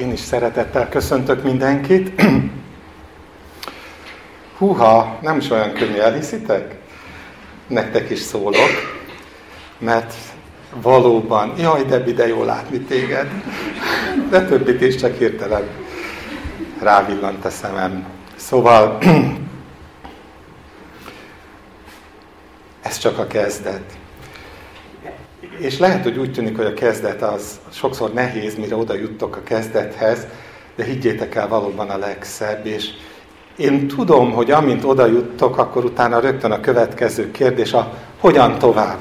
Én is szeretettel köszöntök mindenkit. Húha, nem is olyan könnyű, elhiszitek? Nektek is szólok, mert valóban, jaj, de jó látni téged, de többit is csak hirtelen rávillant a szemem. Szóval, ez csak a kezdet. És lehet, hogy úgy tűnik, hogy a kezdet az sokszor nehéz, mire oda juttok a kezdethez, de higgyétek el, valóban a legszebb. És én tudom, hogy amint oda juttok, akkor utána rögtön a következő kérdés a hogyan tovább.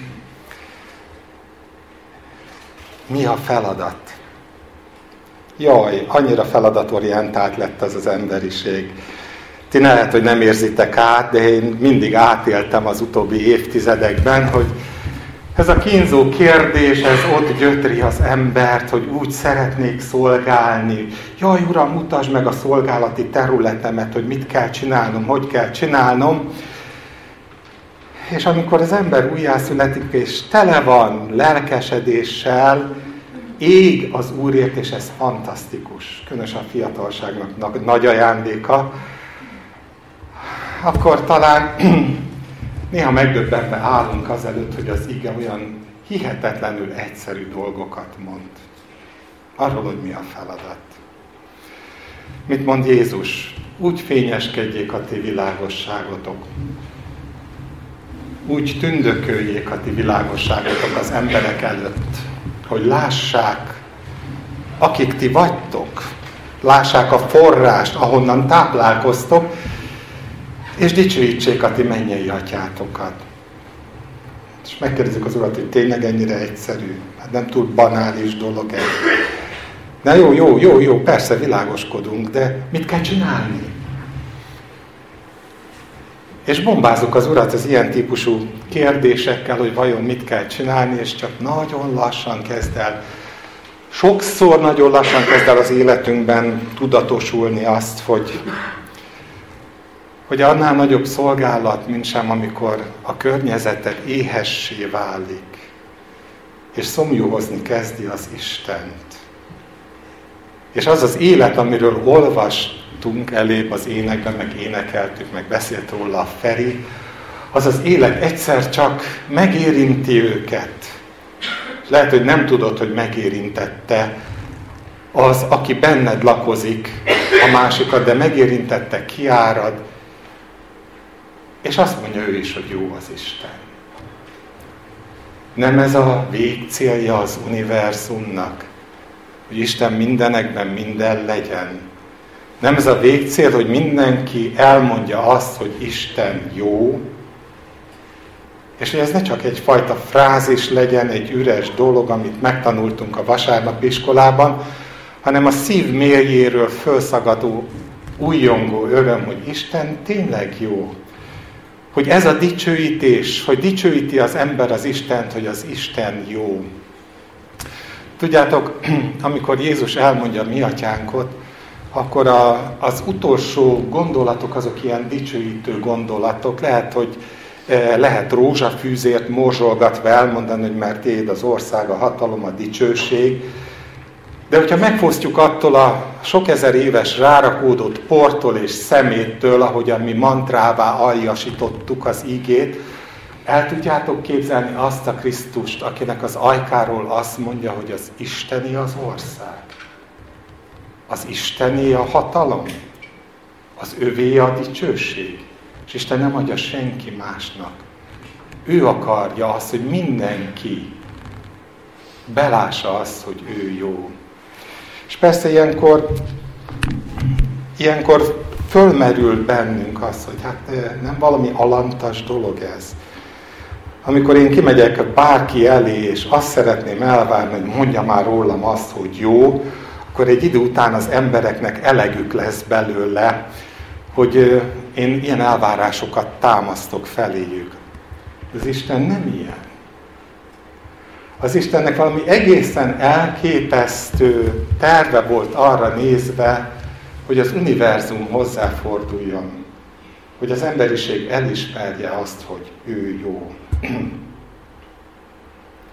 Mi a feladat? Jaj, annyira feladatorientált lett az emberiség. Ti lehet, hogy nem érzitek át, de én mindig átéltem az utóbbi évtizedekben, hogy ez a kínzó kérdés, ez ott gyötri az embert, hogy úgy szeretnék szolgálni. Jaj, Uram, mutasd meg a szolgálati területemet, hogy mit kell csinálnom, hogy kell csinálnom. És amikor az ember újjászületik, és tele van lelkesedéssel, ég az Úrért, és ez fantasztikus, különösen a fiatalságnak nagy ajándéka, akkor talán néha megdöbbenve állunk azelőtt, hogy az ige olyan hihetetlenül egyszerű dolgokat mond. Arról, hogy mi a feladat. Mit mond Jézus? Úgy fényeskedjék a ti világosságotok. Úgy tündököljék a ti világosságotok az emberek előtt, hogy lássák, akik ti vagytok, lássák a forrást, ahonnan táplálkoztok, és dicsőítsék a ti mennyei atyátokat. És megkérdezzük az Urat, hogy tényleg ennyire egyszerű? Hát nem túl banális dolog ez. Na jó, persze világoskodunk, de mit kell csinálni? És bombázunk az Urat az ilyen típusú kérdésekkel, hogy vajon mit kell csinálni, és csak nagyon lassan kezd el, sokszor nagyon lassan kezd el az életünkben tudatosulni azt, hogy annál nagyobb szolgálat, mint sem, amikor a környezeted éhessé válik, és szomjúhozni kezdi az Istent. És az az élet, amiről olvastunk elébb az énekben, meg énekeltük, meg beszélt róla a Feri, az az élet egyszer csak megérinti őket. Lehet, hogy nem tudod, hogy megérintette az, aki benned lakozik, a másikat, de megérintette, kiárad, és azt mondja ő is, hogy jó az Isten. Nem ez a végcélja az univerzumnak, hogy Isten mindenekben minden legyen. Nem ez a végcél, hogy mindenki elmondja azt, hogy Isten jó, és hogy ez ne csak egyfajta frázis legyen, egy üres dolog, amit megtanultunk a vasárnapi iskolában, hanem a szív mélyéről fölszagadó, újjongó öröm, hogy Isten tényleg jó. Hogy ez a dicsőítés, hogy dicsőíti az ember az Istent, hogy az Isten jó. Tudjátok, amikor Jézus elmondja mi atyánkot, akkor az utolsó gondolatok azok ilyen dicsőítő gondolatok. Lehet rózsafűzért morzsolgatva elmondani, hogy mert tiéd az ország, a hatalom, a dicsőség. De hogyha megfosztjuk attól a sok ezer éves rárakódott portól és szeméttől, ahogyan mi mantrává aljasítottuk az ígét, el tudjátok képzelni azt a Krisztust, akinek az ajkáról azt mondja, hogy az Isteni az ország, az Isteni a hatalom, az övé a dicsőség, és Isten nem adja senki másnak. Ő akarja azt, hogy mindenki belássa azt, hogy ő jó. És persze ilyenkor fölmerül bennünk az, hogy hát nem valami alantas dolog ez. Amikor én kimegyek bárki elé, és azt szeretném elvárni, hogy mondja már rólam azt, hogy jó, akkor egy idő után az embereknek elegük lesz belőle, hogy én ilyen elvárásokat támasztok feléjük. Az Isten nem ilyen. Az Istennek valami egészen elképesztő terve volt arra nézve, hogy az univerzum hozzáforduljon, hogy az emberiség elismerje azt, hogy ő jó.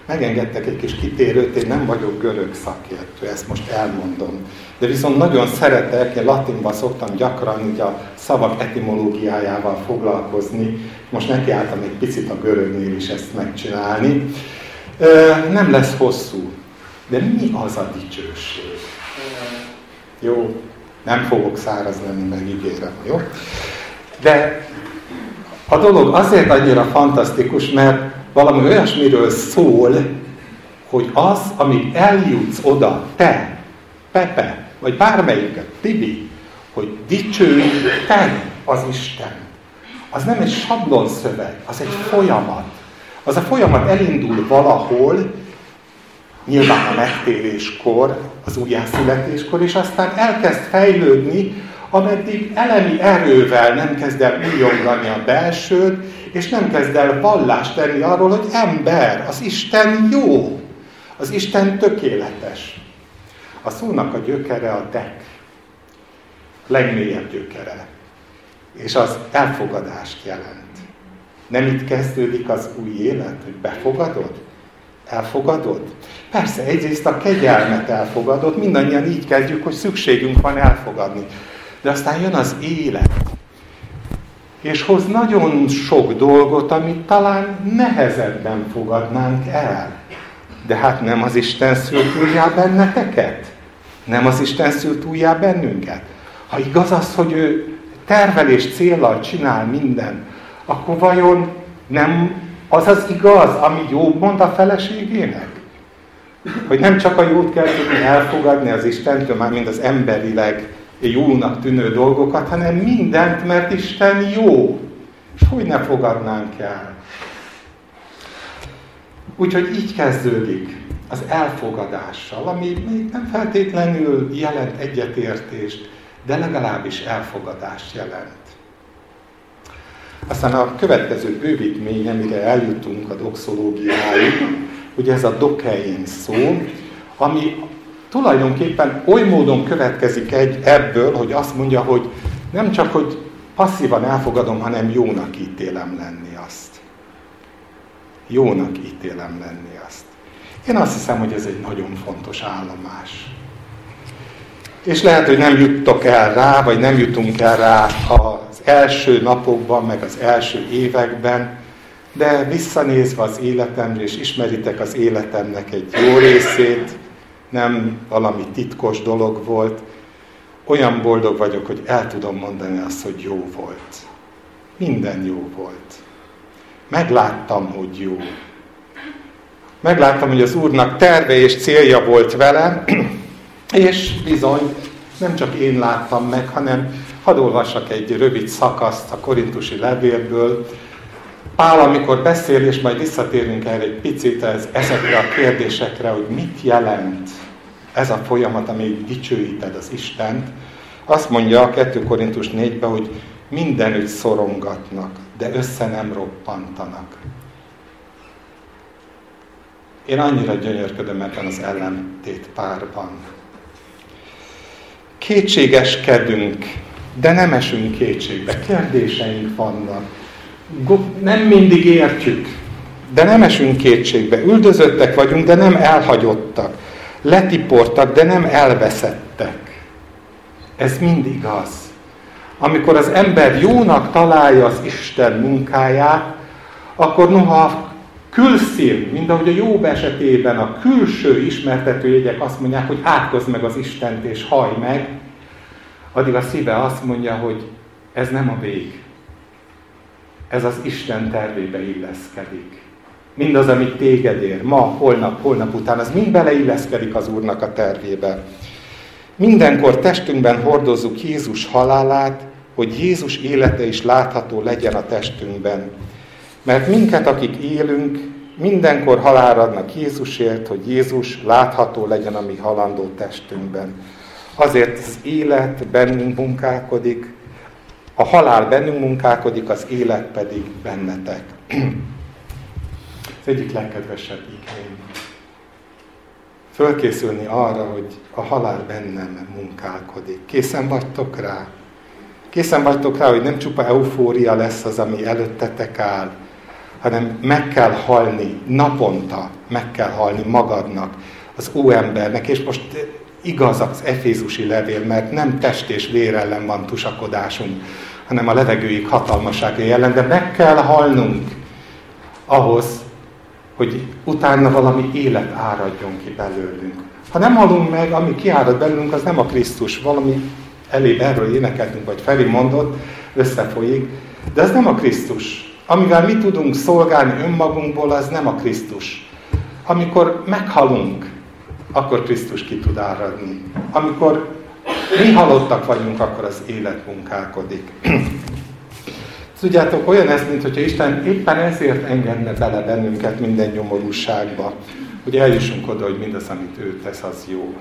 Megengedtek egy kis kitérőt, én nem vagyok görög szakértő, ezt most elmondom. De viszont nagyon szeretek, én latinban szoktam gyakran így a szavak etimológiájával foglalkozni. Most nekiálltam egy picit a görögnél is ezt megcsinálni. Nem lesz hosszú, de mi az a dicsőség? Jó, nem fogok száraz lenni, megígérem, jó? De a dolog azért annyira fantasztikus, mert valami olyasmiről szól, hogy az, amíg eljutsz oda, te, Pepe, vagy bármelyiket, Tibi, hogy dicsőj te az Isten. Az nem egy sablonszöveg, az egy folyamat. Az a folyamat elindul valahol, nyilván a megtéréskor, az újjászületéskor, és aztán elkezd fejlődni, ameddig elemi erővel nem kezd el újjongani a belsőd, és nem kezd el vallást tenni arról, hogy ember, az Isten jó, az Isten tökéletes. A szónak a gyökere a dek, legmélyebb gyökere, és az elfogadást jelent. Nem itt kezdődik az új élet, hogy befogadod? Elfogadod? Persze, egyrészt a kegyelmet elfogadod, mindannyian így kezdjük, hogy szükségünk van elfogadni. De aztán jön az élet, és hoz nagyon sok dolgot, amit talán nehezebben fogadnánk el. De hát nem az Isten szült újjá benneteket? Nem az Isten szült újjá bennünket? Ha igaz az, hogy ő tervelés céllal csinál mindent, akkor vajon nem az az igaz, ami Jobb mond a feleségének? Hogy nem csak a jót kell tudni elfogadni az Istentől, már mind az emberileg jónak tűnő dolgokat, hanem mindent, mert Isten jó. És hogy ne fogadnánk el? Úgyhogy így kezdődik az elfogadással, ami még nem feltétlenül jelent egyetértést, de legalábbis elfogadást jelent. Aztán a következő bővítmény, amire eljutunk a doxológiáig, ugye ez a dokein szó, ami tulajdonképpen oly módon következik ebből, hogy azt mondja, hogy nem csak, hogy passzívan elfogadom, hanem jónak ítélem lenni azt. Jónak ítélem lenni azt. Én azt hiszem, hogy ez egy nagyon fontos állomás. És lehet, hogy nem juttok el rá, vagy nem jutunk el rá az első napokban, meg az első években, de visszanézve az életemre, és ismeritek az életemnek egy jó részét, nem valami titkos dolog volt, olyan boldog vagyok, hogy el tudom mondani azt, hogy jó volt. Minden jó volt. Megláttam, hogy jó. Megláttam, hogy az Úrnak terve és célja volt velem, és bizony, nem csak én láttam meg, hanem hadd olvassak egy rövid szakaszt a korintusi levélből. Pál, amikor beszél, és majd visszatérünk erre egy picit ezekre a kérdésekre, hogy mit jelent ez a folyamat, amíg dicsőíted az Istent, azt mondja a 2 Korintus 4-ben, hogy mindenütt szorongatnak, de össze nem roppantanak. Én annyira gyönyörködöm ebben az ellentét párban. Kétségeskedünk, de nem esünk kétségbe. Kérdéseink vannak. Nem mindig értjük, de nem esünk kétségbe. Üldözöttek vagyunk, de nem elhagyottak. Letiportak, de nem elveszettek. Ez mind igaz. Amikor az ember jónak találja az Isten munkáját, akkor noha külszín, mint ahogy a Jobb esetében a külső ismertetőjegyek azt mondják, hogy átkozd meg az Istent és hallj meg, addig a szíve azt mondja, hogy ez nem a vég. Ez az Isten tervébe illeszkedik. Mindaz, amit téged ér, ma, holnap után, az mind beleilleszkedik az Úrnak a tervébe. Mindenkor testünkben hordozzuk Jézus halálát, hogy Jézus élete is látható legyen a testünkben. Mert minket, akik élünk, mindenkor halálra adnak Jézusért, hogy Jézus látható legyen a mi halandó testünkben. Azért az élet bennünk munkálkodik, a halál bennünk munkálkodik, az élet pedig bennetek. Az egyik legkedvesebb igény. Fölkészülni arra, hogy a halál bennem munkálkodik. Készen vagytok rá? Készen vagytok rá, hogy nem csupa eufória lesz az, ami előttetek áll, hanem meg kell halni, naponta meg kell halni magadnak, az óembernek, és most igaz az efézusi levél, mert nem test és vér ellen van tusakodásunk, hanem a levegőig hatalmasága ellen, de meg kell halnunk ahhoz, hogy utána valami élet áradjon ki belőlünk. Ha nem halunk meg, ami kiárad belőlünk, az nem a Krisztus. Valami elébb erről énekeltünk, vagy Feri mondott, összefolyik, de az nem a Krisztus. Amivel mi tudunk szolgálni önmagunkból, az nem a Krisztus. Amikor meghalunk, akkor Krisztus ki tud áradni. Amikor mi halottak vagyunk, akkor az élet munkálkodik. Tudjátok, olyan ez, mint hogyha Isten éppen ezért engedne bele bennünket minden nyomorúságba, hogy eljussunk oda, hogy mindaz, amit ő tesz, az jó.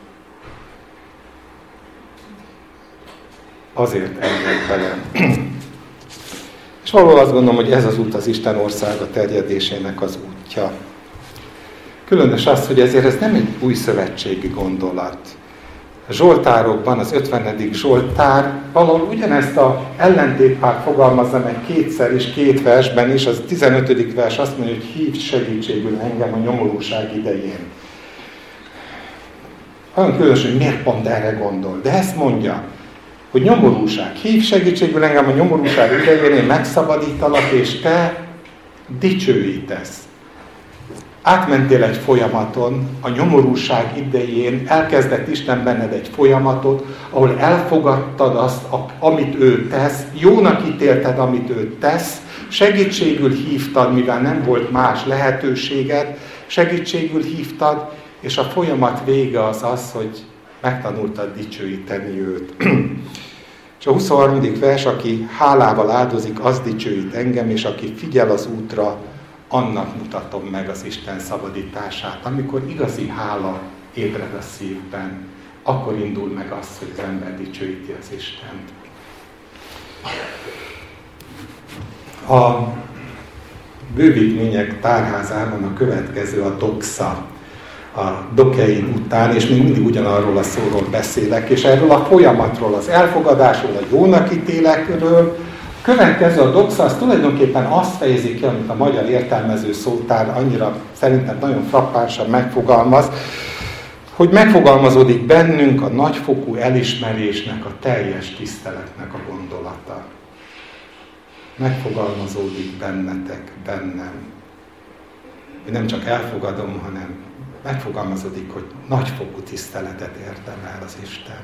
Azért enged bele. És valahol azt gondolom, hogy ez az út az Isten országa terjedésének az útja. Különös az, hogy ezért ez nem egy új szövetségi gondolat. A Zsoltárokban, az 50. Zsoltár valahol ugyanezt az ellentétpárt fogalmazza meg kétszer is, két versben is. Az 15. vers azt mondja, hogy hívd segítségül engem a nyomorúság idején. Olyan különös, hogy miért pont erre gondol. De ezt mondja, hogy nyomorúság, hívd segítségül engem a nyomorúság idején, én megszabadítalak, és te dicsőítesz. Átmentél egy folyamaton, a nyomorúság idején elkezdett Isten benned egy folyamatot, ahol elfogadtad azt, amit ő tesz, jónak ítélted, amit ő tesz, segítségül hívtad, mivel nem volt más lehetőséged, segítségül hívtad, és a folyamat vége az az, hogy megtanultad dicsőíteni őt. És a 23. vers, aki hálával áldozik, az dicsőít engem, és aki figyel az útra, annak mutatom meg az Isten szabadítását. Amikor igazi hála ébred a szívben, akkor indul meg az, hogy az ember dicsőíti az Istent. A bővítmények tárházában a következő a doxa, a dokein után, és még mindig ugyanarról a szóról beszélek, és erről a folyamatról, az elfogadásról, a jónak ítélekről. Következő a doxa, az tulajdonképpen azt fejezi ki, amit a magyar értelmező szótár annyira szerintem nagyon frappánsan megfogalmaz, hogy megfogalmazódik bennünk a nagyfokú elismerésnek, a teljes tiszteletnek a gondolata. Megfogalmazódik bennetek, bennem. Hogy nem csak elfogadom, hanem megfogalmazódik, hogy nagyfokú tiszteletet érdemel az Isten.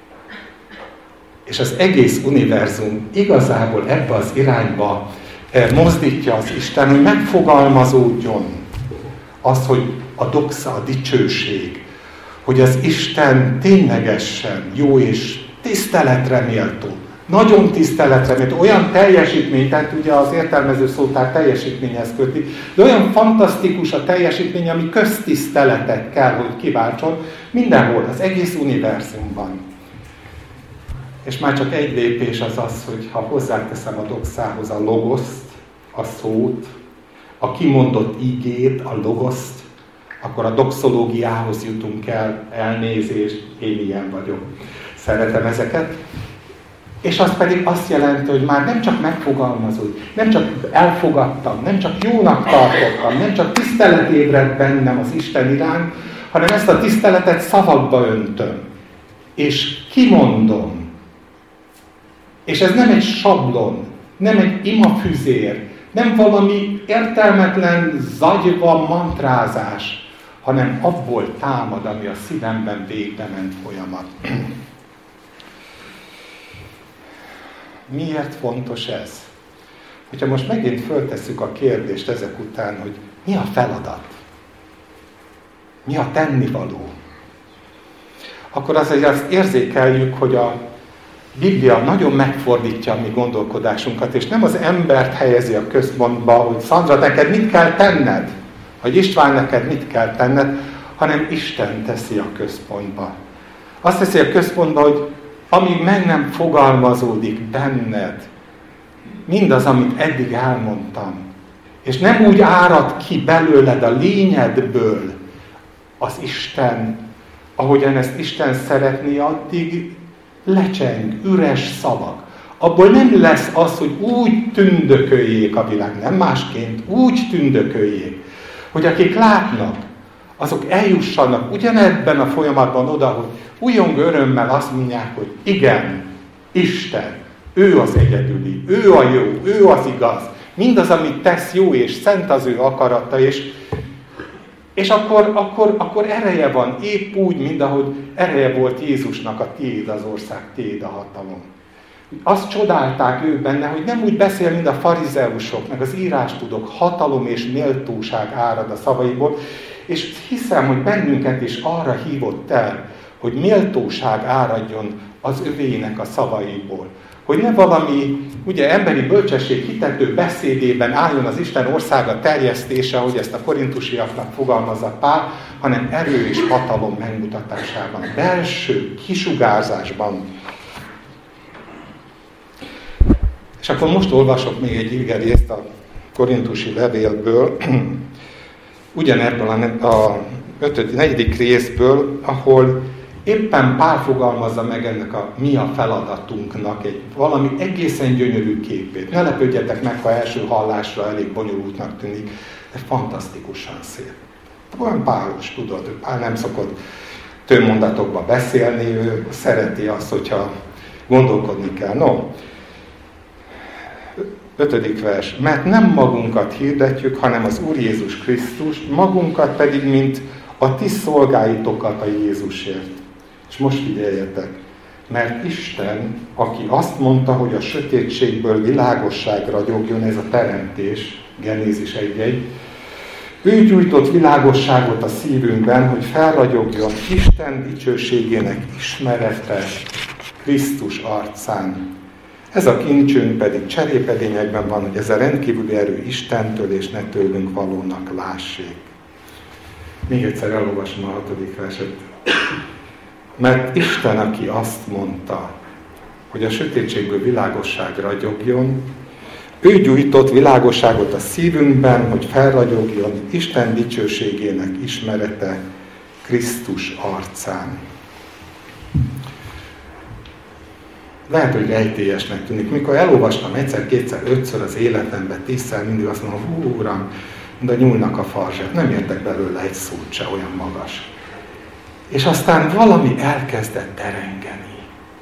És az egész univerzum igazából ebbe az irányba mozdítja az Isten, hogy megfogalmazódjon az, hogy a doxa, a dicsőség, hogy az Isten ténylegesen jó és tiszteletre méltó. Nagyon tiszteletre méltó. Olyan teljesítmény, tehát ugye az értelmező szótár teljesítményhez köti, de olyan fantasztikus a teljesítmény, ami köztiszteletet kell, hogy kiváltson mindenhol, az egész univerzumban. És már csak egy lépés az az, hogy ha hozzáteszem a doxához a logoszt, a szót, a kimondott igét, a logoszt, akkor a doxológiához jutunk el, elnézést, én ilyen vagyok. Szeretem ezeket. És az pedig azt jelenti, hogy már nem csak megfogalmazódik, nem csak elfogadtam, nem csak jónak tartottam, nem csak tisztelet ébredt bennem az Isten iránt, hanem ezt a tiszteletet szavakba öntöm. És kimondom. És ez nem egy sablon, nem egy imafüzér, nem valami értelmetlen zagyva mantrázás, hanem abból támad, ami a szívemben végbe ment folyamat. Miért fontos ez? Hogyha most megint föltesszük a kérdést ezek után, hogy mi a feladat? Mi a tennivaló? Akkor azért azt érzékeljük, hogy a Biblia nagyon megfordítja a mi gondolkodásunkat, és nem az embert helyezi a központba, hogy Szandra, neked mit kell tenned? Vagy István, neked mit kell tenned? Hanem Isten teszi a központba. Azt teszi a központba, hogy amíg meg nem fogalmazódik benned, mindaz, amit eddig elmondtam, és nem úgy árad ki belőled a lényedből az Isten, ahogyan ezt Isten szeretné, addig lecseng, üres szavak. abból nem lesz az, hogy úgy tündököljék a világ, nem másként, úgy tündököljék, hogy akik látnak, azok eljussanak ugyanebben a folyamatban oda, hogy újongó örömmel azt mondják, hogy igen, Isten, ő az egyedüli, ő a jó, ő az igaz. Mindaz, amit tesz, jó és szent az ő akarata, és akkor ereje van, épp úgy, mint ahogy ereje volt Jézusnak a tiéd az ország, tiéd a hatalom. Azt csodálták ők benne, hogy nem úgy beszél, mint a farizeusok, meg az írástudók, hatalom és méltóság árad a szavaiból, és hiszem, hogy bennünket is arra hívott el, hogy méltóság áradjon az övének a szavaiból. Hogy ne valami, ugye emberi bölcsesség hitető beszédében álljon az Isten országa terjesztése, ahogy ezt a korintusiaknak fogalmazza Pál, hanem erő és hatalom megmutatásában, belső kisugárzásban. És akkor most olvasok még egy igerészt a korintusi levélből, ugyanebből a 4. részből, ahol éppen Pál fogalmazza meg ennek a mi a feladatunknak egy valami egészen gyönyörű képét. Ne lepődjetek meg, ha első hallásra elég bonyolultnak tűnik, de fantasztikusan szép. Olyan Pálos, tudod, Pál nem szokott tömmondatokba beszélni, ő szereti azt, hogyha gondolkodni kell. No, 5. vers. Mert nem magunkat hirdetjük, hanem az Úr Jézus Krisztust, magunkat pedig, mint a ti szolgáitokat a Jézusért. És most figyeljetek, mert Isten, aki azt mondta, hogy a sötétségből világosság ragyogjon, ez a teremtés, Genézis 1:1, ő gyújtott világosságot a szívünkben, hogy felragyogjon Isten dicsőségének ismerete Krisztus arcán. Ez a kincsünk pedig cserépedényekben van, hogy ez a rendkívüli erő Istentől és ne tőlünk valónak lássék. Még egyszer elolvasom a 6. verset. Mert Isten, aki azt mondta, hogy a sötétségből világosság ragyogjon, ő gyújtott világosságot a szívünkben, hogy felragyogjon Isten dicsőségének ismerete Krisztus arcán. Lehet, hogy rejtélyesnek tűnik. Mikor elolvastam egyszer, kétszer, ötször az életemben, 10-szer, mindig azt mondom, hú, Uram, de nyúlnak a farzsát, nem értek belőle egy szót se, olyan magas. És aztán valami elkezdett terengeni.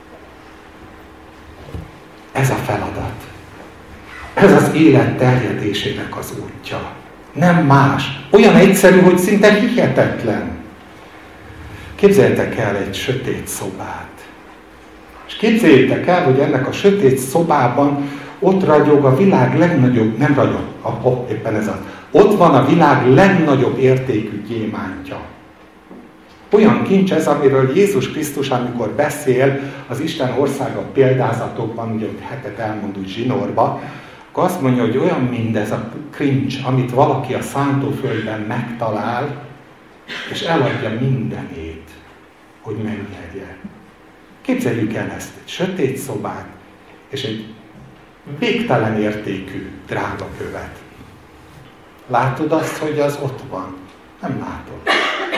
Ez a feladat. Ez az élet terjedésének az útja. Nem más. Olyan egyszerű, hogy szinte hihetetlen. Képzeljétek el egy sötét szobát. És képzeljétek el, hogy ennek a sötét szobában ott ragyog a világ legnagyobb, nem ragyog, éppen ez az. Ott van a világ legnagyobb értékű gyémántja. Olyan kincs ez, amiről Jézus Krisztus, amikor beszél az Isten országa példázatokban, ugye hetet elmond úgy zsinórba, akkor azt mondja, hogy olyan mindez a kincs, amit valaki a szántóföldben megtalál, és eladja mindenét, hogy megnyerje. Képzeljük el ezt, egy sötét szobát, és egy végtelen értékű drága követ. Látod azt, hogy az ott van? Nem látod.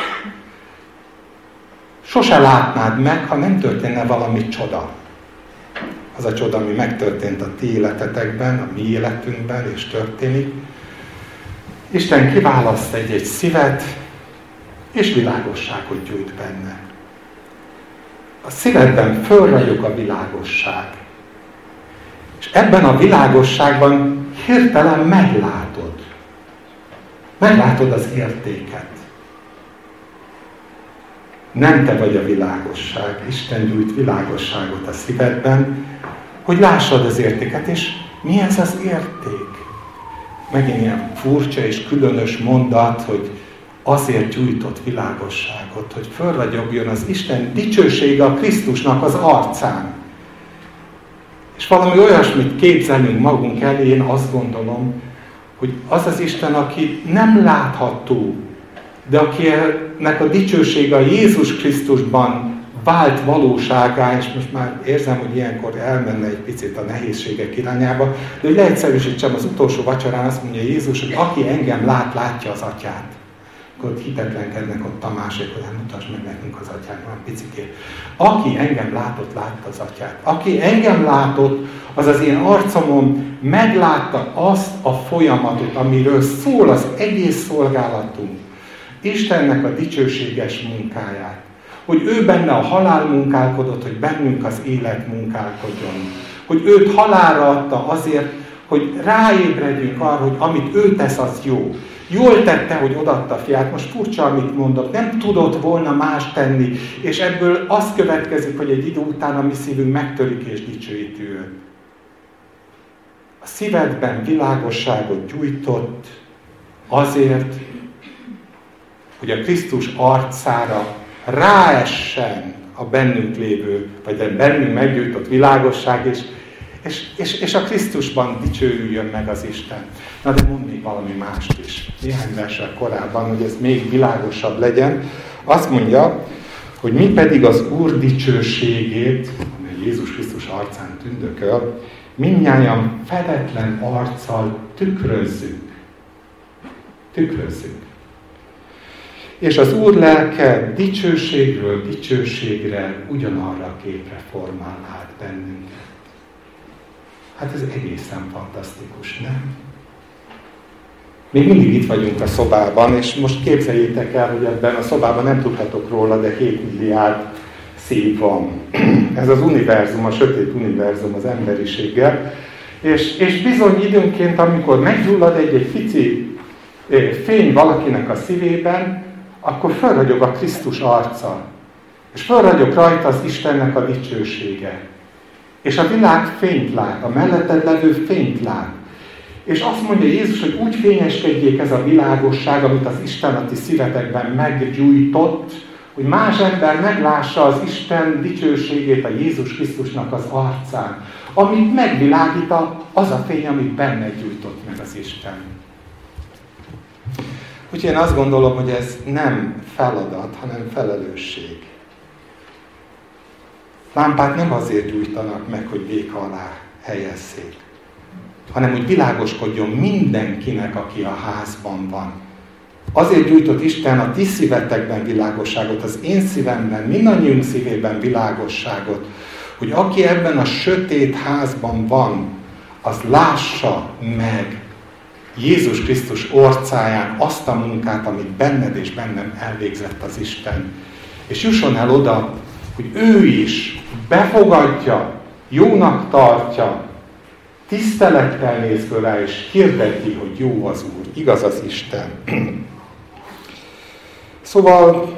Sose látnád meg, ha nem történne valami csoda. Az a csoda, ami megtörtént a ti életetekben, a mi életünkben, és történik. Isten kiválaszt egy szívet, és világosságot gyújt benne. A szívedben fölragyog a világosság. És ebben a világosságban hirtelen meglátod. Meglátod az értéket. Nem te vagy a világosság. Isten gyújt világosságot a szívedben, hogy lássad az értéket. És mi ez az érték? Megint ilyen furcsa és különös mondat, hogy azért gyújtott világosságot, hogy fölragyogjon az Isten dicsősége a Krisztusnak az arcán. És valami olyasmit képzelünk magunk elé, én azt gondolom, hogy az az Isten, aki nem látható, de akinek a dicsősége a Jézus Krisztusban vált valóságá, és most már érzem, hogy ilyenkor elmenne egy picit a nehézségek irányába, de hogy leegyszerűsítsem, az utolsó vacsorán azt mondja Jézus, hogy aki engem lát, látja az Atyát. Akkor hitetlenkednek ott Tamásék, hogy mutasd meg nekünk az atyát, már picikét. Aki engem látott, látta az atyát. Aki engem látott, az az én arcomon meglátta azt a folyamatot, amiről szól az egész szolgálatunk. Istennek a dicsőséges munkáját. Hogy ő benne a halál munkálkodott, hogy bennünk az élet munkálkodjon. Hogy őt halálra adta azért, hogy ráébredjünk arra, hogy amit ő tesz, az jó. Jól tette, hogy odaadta a fiát. Most furcsa, amit mondok. Nem tudott volna más tenni. És ebből az következik, hogy egy idő után a mi szívünk megtörik és dicsőíti őt. A szívedben világosságot gyújtott azért, hogy a Krisztus arcára ráessen a bennünk lévő, vagy a bennünk meggyújtott világosság, és a Krisztusban dicsőüljön meg az Isten. Na de mondd még valami mást is. Néhány versel korábban, hogy ez még világosabb legyen. Azt mondja, hogy mi pedig az Úr dicsőségét, amely Jézus Krisztus arcán tündököl, mindnyájan fedetlen arccal tükrözzük. Tükrözzük. És az Úr lelke dicsőségről dicsőségre ugyanarra a képre formál át bennünket. Hát ez egészen fantasztikus, nem? Még mindig itt vagyunk a szobában, és most képzeljétek el, hogy ebben a szobában nem tudhatok róla, de 7 milliárd szív van. Ez az univerzum, a sötét univerzum az emberiséggel. És bizony időnként, amikor meggyullad egy pici fény valakinek a szívében, akkor fölragyog a Krisztus arca. És fölragyog rajta az Istennek a dicsősége. És a világ fényt lát, a melletted levő fényt lát. És azt mondja Jézus, hogy úgy fényeskedjék ez a világosság, amit az Isten a ti szívetekben meggyújtott, hogy más ember meglássa az Isten dicsőségét a Jézus Krisztusnak az arcán, amit megvilágít az a fény, amit benne gyújtott meg az Isten. Úgyhogy én azt gondolom, hogy ez nem feladat, hanem felelősség. Lámpát nem azért gyújtanak meg, hogy béka alá helyezzék, hanem hogy világoskodjon mindenkinek, aki a házban van. Azért gyújtott Isten a ti szívetekben világosságot, az én szívemben, mindannyiunk szívében világosságot, hogy aki ebben a sötét házban van, az lássa meg Jézus Krisztus orcáján azt a munkát, amit benned és bennem elvégzett az Isten. És jusson el oda, hogy ő is befogadja, jónak tartja, tisztelettel néz föl rá, és hirdeti, hogy jó az Úr, igaz az Isten. Szóval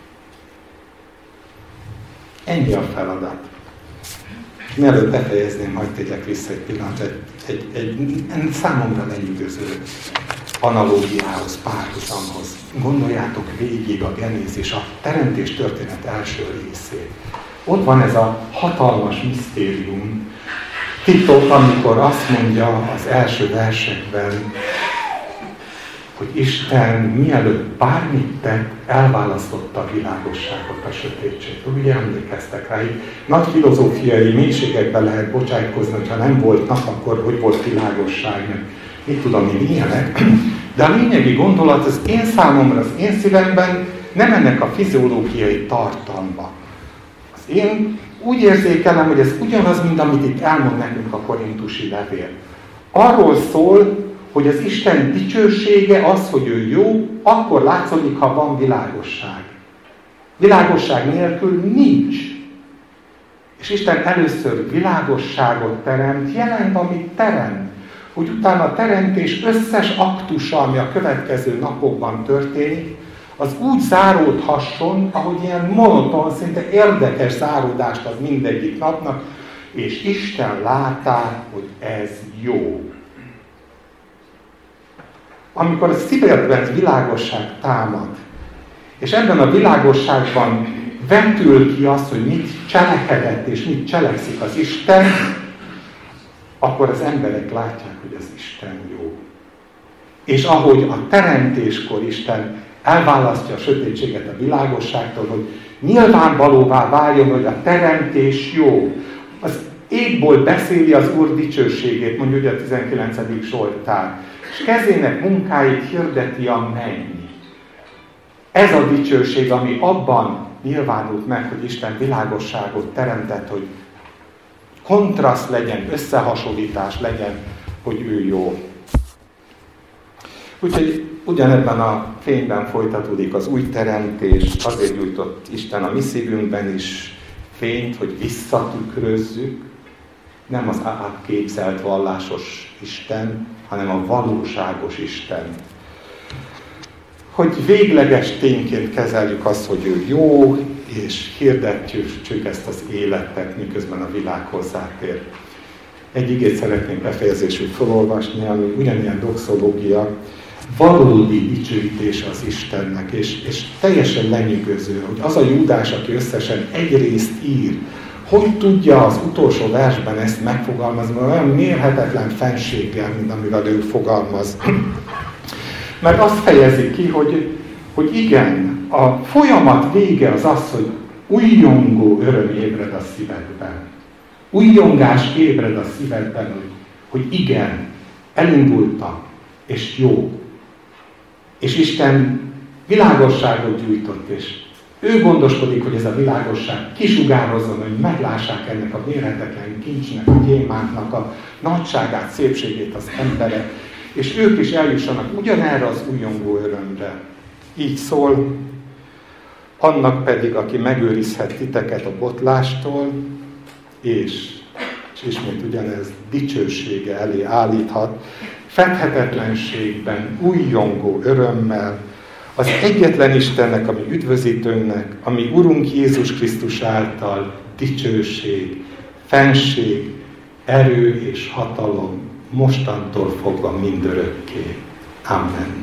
ennyi a feladat. Mielőtt befejezném, hagyd tegyek vissza egy pillanat, egy számomra lenyűgöző analógiához, párhuzamhoz. Gondoljátok végig a Genézis, a teremtés történet első részét. Ott van ez a hatalmas misztérium, titok, amikor azt mondja az első versekben, hogy Isten mielőtt bármit tett, elválasztotta a világosságot a sötétségtől. Ugye emlékeztek rá, így nagy filozófiai mélységekben lehet bocsájtkozni, hogyha nem volt nap, akkor hogy volt világosság, mit tudom én, ilyenek. De a lényegi gondolat az én számomra, az én szívemben nem ennek a fiziológiai tartalma. Az én úgy érzékelem, hogy ez ugyanaz, mint amit itt elmond nekünk a korintusi levél. Arról szól, hogy az Isten dicsősége az, hogy ő jó, akkor látszódik, ha van világosság. Világosság nélkül nincs. És Isten először világosságot teremt, jelent, amit teremt. Hogy utána a teremtés összes aktusa, ami a következő napokban történik, az úgy záródhasson, ahogy ilyen monoton, szinte érdekes záródást ad mindegyik napnak, és Isten látá, hogy ez jó. Amikor a szívedben világosság támad, és ebben a világosságban vetül ki azt, hogy mit cselekedett és mit cselekszik az Isten, akkor az emberek látják, hogy az Isten jó. És ahogy a teremtéskor Isten elválasztja a sötétséget a világosságtól, hogy nyilvánvalóvá váljon, hogy a teremtés jó. Az égból beszéli az Úr dicsőségét, mondja ugye a 19. Zsoltár, és kezének munkáit hirdeti a menny. Ez a dicsőség, ami abban nyilvánult meg, hogy Isten világosságot teremtett, hogy kontraszt legyen, összehasonlítás legyen, hogy ő jó. Úgyhogy ugyanebben a fényben folytatódik az új teremtés, azért gyújtott Isten a mi szívünkben is fényt, hogy visszatükrözzük, nem az átképzelt vallásos Isten, hanem a valóságos Isten. Hogy végleges tényként kezeljük azt, hogy ő jó, és hirdetjük ezt az életet, miközben a világ hozzátér. Egy igét szeretnénk befejezésül felolvasni, ami ugyanilyen doxológia, valódi dicsőítés az Istennek, és teljesen lenyűgöző, hogy az a Júdás, aki összesen egy részt ír, hogy tudja az utolsó versben ezt megfogalmazni, olyan mérhetetlen fenséggel, mint amivel ő fogalmaz. Mert azt fejezi ki, hogy igen, a folyamat vége az az, hogy újjongó öröm ébred a szívedben. Újjongás ébred a szívedben, hogy igen, elindultam, és jó. És Isten világosságot gyújtott, és ő gondoskodik, hogy ez a világosság kisugározzon, hogy meglássák ennek a mérhetetlen kincsnek, a gyémántnak a nagyságát, szépségét az emberek, és ők is eljussanak ugyanerre az újjongó örömre. Így szól, annak pedig, aki megőrizhet titeket a botlástól, és ismét ugyanez dicsősége elé állíthat, fedhetetlenségben, újjongó örömmel, az egyetlen Istennek, ami üdvözítőnknek, ami Urunk Jézus Krisztus által dicsőség, fenség, erő és hatalom mostantól fogva mindörökké. Amen.